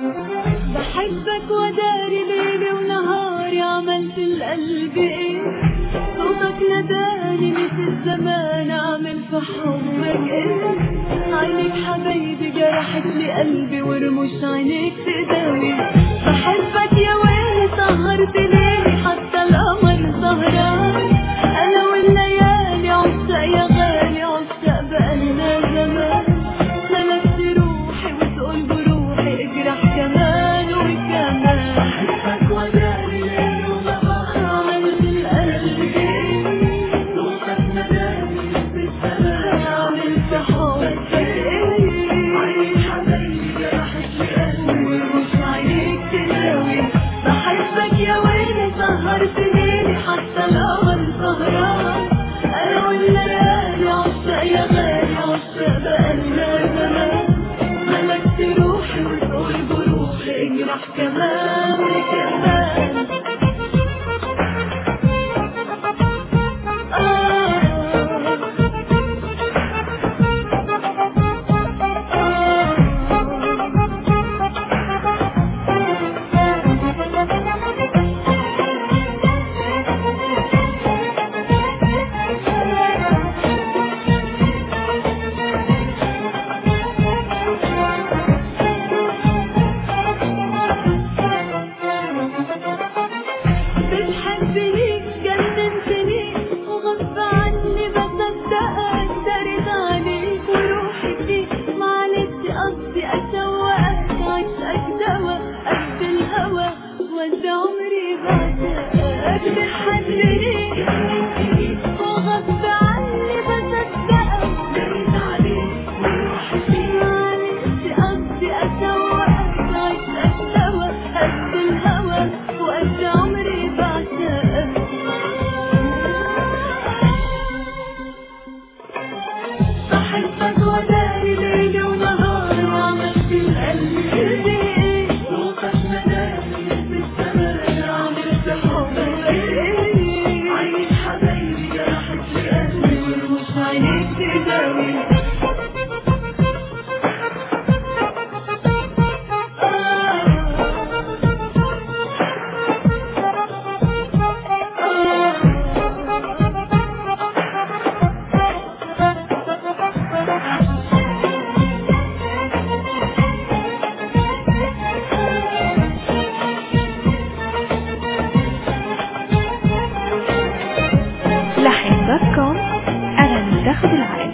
بحبك وداري ليلي ونهاري، عملت القلب ايه؟ صوتك نداني مثل زمان، اعمل في حبك ايه؟ عينيك حبايبي جرحت لي قلبي، ورموش عينيك تداوي. بحبك يا ويلي سهرت ليلي، حتى القمر سهران. انا والليالي عشاق يا غالي، عشاق بقالنا زمان. سلبت روحي وتقول بروحي، اجرح كمان وكمان. بحبك وداري ليل ونهار، عملت القلب ايه؟ صوتك نداني مثل الزمان، عملت حبك ايه؟ عينيك حبايبي جرحت لي قلبي، ورموش عينيك تداوي. بحبك يا ويلي سهرت ليلي، حتى القمر سهران. انا والليالي عشاق يا غالي، عشاق بقالنا زمان. ملكت روحي وتقول بروحي، اجرح كمان وكمان. بتحبني جننتني، وغصب عني بصدقك، دارت عليك وروحي فيك. معلش قصدي اشوقك، عشقك دوا قد الهوى، وانت عمري بعشقك. بتحبني جننتني، وغصب عني بصدقك، دارت عليك وروحي فيك. معلش قصدي اشوقك، عشقك دوا قد الهوى، وانت عمري بعشقك. بحبك وداري ليلي ونهار، وعملت القلب ايه؟ صوتك نداني مثل الزمان، عملت حبك ايه؟ عينيك حبايبي جرحت لي قلبي، ورموش عينيك تداوي. لحن.com أغاني تاخد العقل.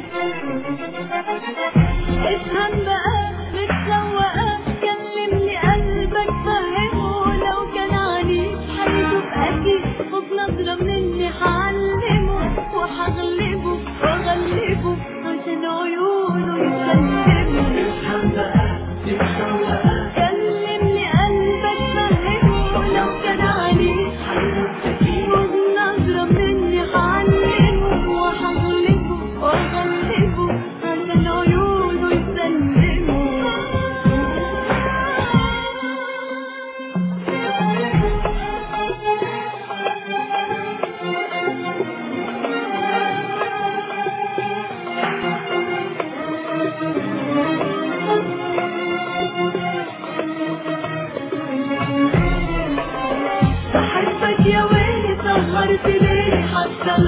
افهم بقى متسوقة، كلمني قلبك فهمه، لو كان عنيد هيدوب أكيد، خد نظرة مني هعلمه، وهغلبه وأغلبه عشان عيونه يسلموا. افهم بقى متسوقة، كلمني قلبك فهمه، لو كان عنيد هيدوب أكيد، خد نظرة مني هعلمه، وهغلبه وأغلبه عشان عيونه يسلموا. بحبك يا ويلي سهرت ليلي، حتى